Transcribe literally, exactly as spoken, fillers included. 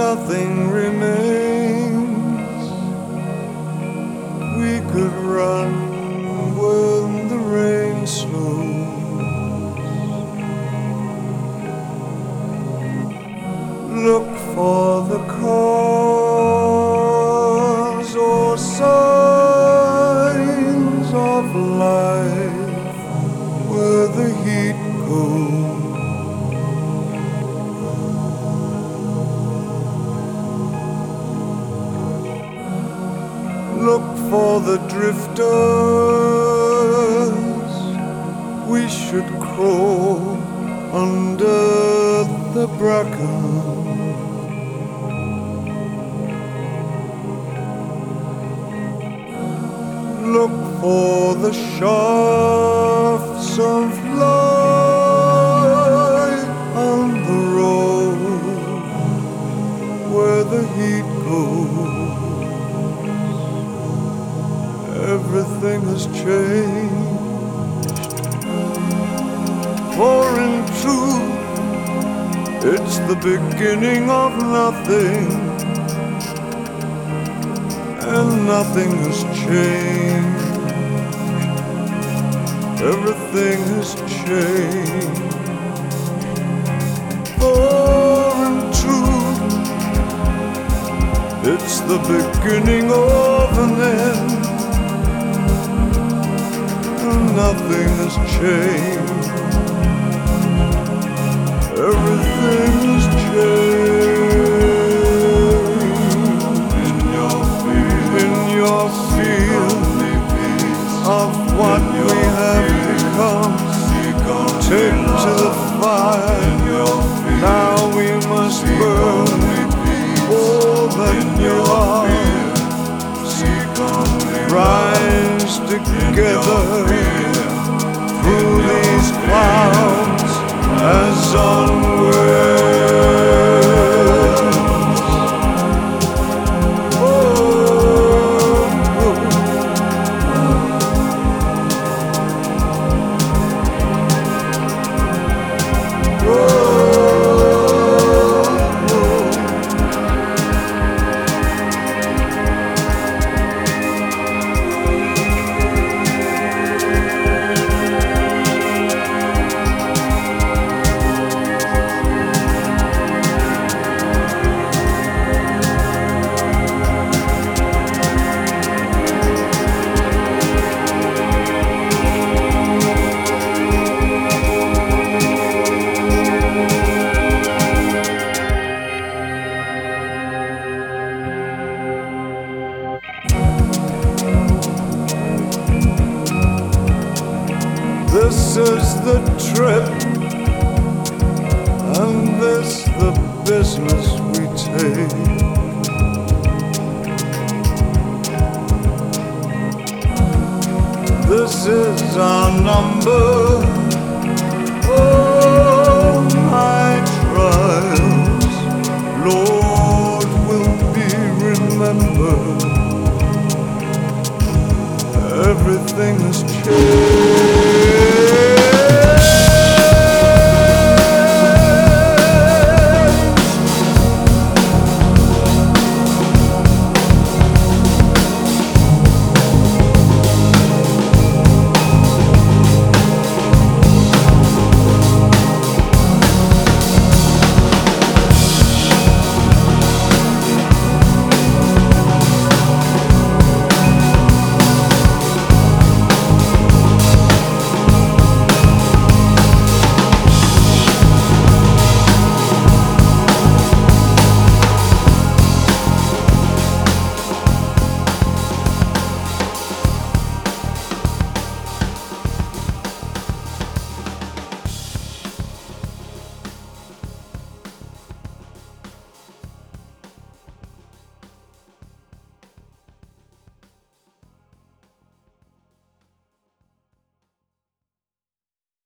nothing remains. We could run when the rain slows. Look for the cause or signs of life where the heat goes. Look for the drifters. We should crawl under the bracken. Look for the shafts of light on the road where the heat goes. Everything has changed, for in truth it's the beginning of nothing, and nothing has changed. Everything has changed, for in truth it's the beginning of an end. Nothing has changed. Everything has changed. In your field, in your field of what we have become, take to the fire. Now we must burn all that you are. Rise together through these clouds as onwards. Oh, oh, oh, this is the trip, and this the business we take. This is our number. Oh, my trials, Lord, will be remembered. Everything has changed.